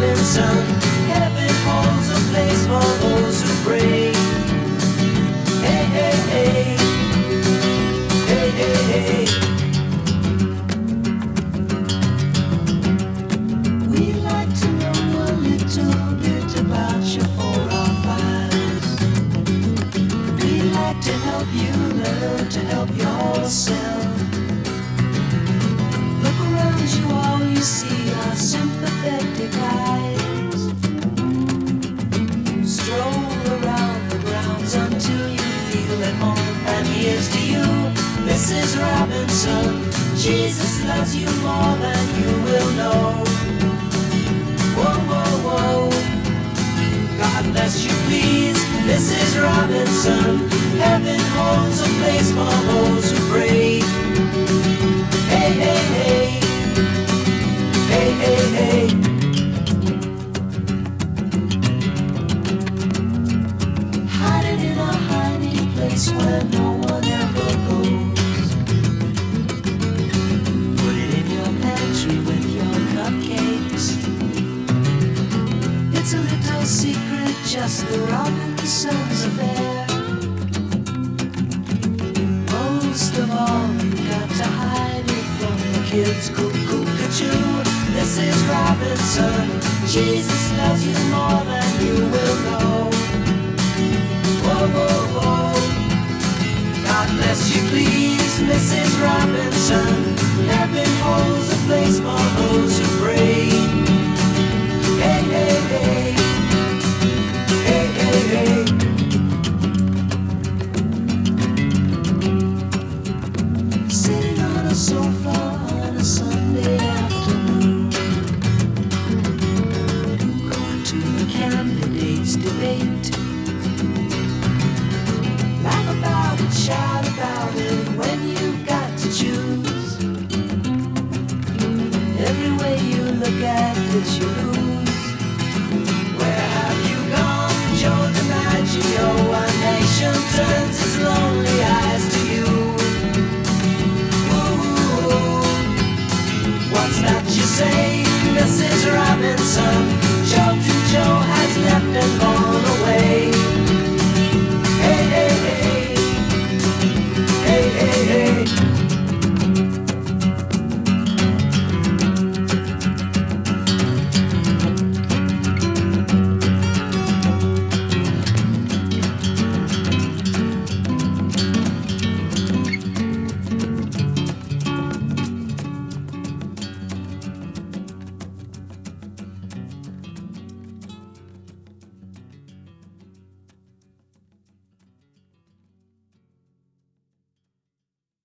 Robinson. Heaven holds a place for those who pray. Hey, hey, hey. Hey, hey, hey. We'd like to know a little bit about your 405s. We'd like to help you learn to help yourself. Look around you, all you see are sympathetic eyes. Stroll around the grounds until you feel at home. And here's to you, Mrs. Robinson. Jesus loves you more than you will know. Whoa, whoa, whoa. God bless you, please, Mrs. Robinson. Heaven holds a place for those who pray. Hey, hey, hey. Hey, hey, hey. Hiding in a hiding place where no one ever goes. Put it in your pantry with your cupcakes. It's a little secret, just the Robinsons affair. Most of all, you got to hide it from the kids. Cuckoo-ca-choo, Mrs. Robinson. Jesus loves you more than you will know. Whoa, whoa, whoa. God bless you, please, Mrs. Robinson. Heaven holds a place for those who pray. Hey, hey, hey. Hey, hey, hey. Sitting on a sofa on a Sunday afternoon, going to the candidates' debate. Laugh about it, shout about it when you've got to choose. Every way you look at it, you lose. Where have you gone, Joe DiMaggio? A nation turns its lonely eyes to you. What's that you say, Mrs. Robinson? Joe has left and gone away.